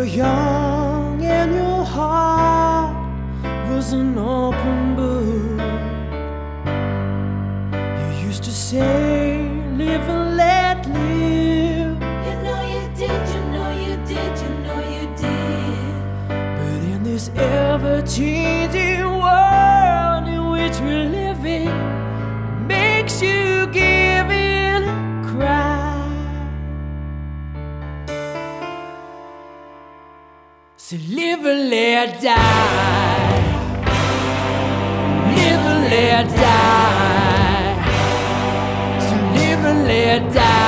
were young and your heart was an open book. You used to say, live and let live. You know you did, you know you did, you know you did. But in this ever-changing world in which we're living, makes you give in and cry. So live and let die. Live and let die. So live and let die.